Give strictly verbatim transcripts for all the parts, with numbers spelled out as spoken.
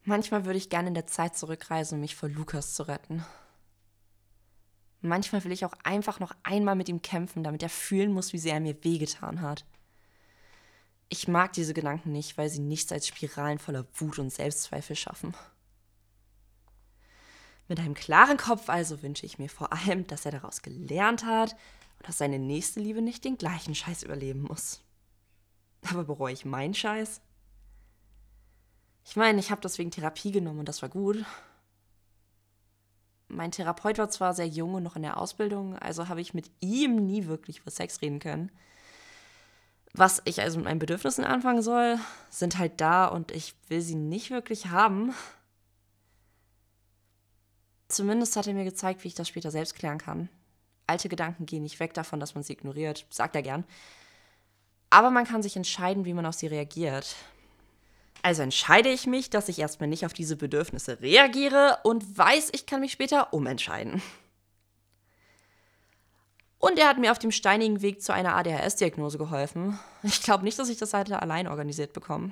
Manchmal würde ich gerne in der Zeit zurückreisen, um mich vor Lukas zu retten. Manchmal will ich auch einfach noch einmal mit ihm kämpfen, damit er fühlen muss, wie sehr er mir wehgetan hat. Ich mag diese Gedanken nicht, weil sie nichts als Spiralen voller Wut und Selbstzweifel schaffen. Mit einem klaren Kopf also wünsche ich mir vor allem, dass er daraus gelernt hat und dass seine nächste Liebe nicht den gleichen Scheiß überleben muss. Aber bereue ich meinen Scheiß? Ich meine, ich habe deswegen Therapie genommen und das war gut. Mein Therapeut war zwar sehr jung und noch in der Ausbildung, also habe ich mit ihm nie wirklich über Sex reden können. Was ich also mit meinen Bedürfnissen anfangen soll, sind halt da und ich will sie nicht wirklich haben. Zumindest hat er mir gezeigt, wie ich das später selbst klären kann. Alte Gedanken gehen nicht weg davon, dass man sie ignoriert, sagt er gern. Aber man kann sich entscheiden, wie man auf sie reagiert. Also entscheide ich mich, dass ich erstmal nicht auf diese Bedürfnisse reagiere und weiß, ich kann mich später umentscheiden. Und er hat mir auf dem steinigen Weg zu einer A D H S-Diagnose geholfen. Ich glaube nicht, dass ich das hätte allein organisiert bekommen.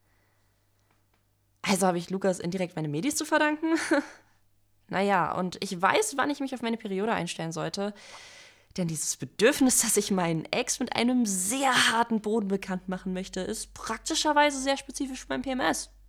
Also habe ich Lukas indirekt meine Medis zu verdanken? Naja, und ich weiß, wann ich mich auf meine Periode einstellen sollte. Denn dieses Bedürfnis, dass ich meinen Ex mit einem sehr harten Boden bekannt machen möchte, ist praktischerweise sehr spezifisch für mein P M S.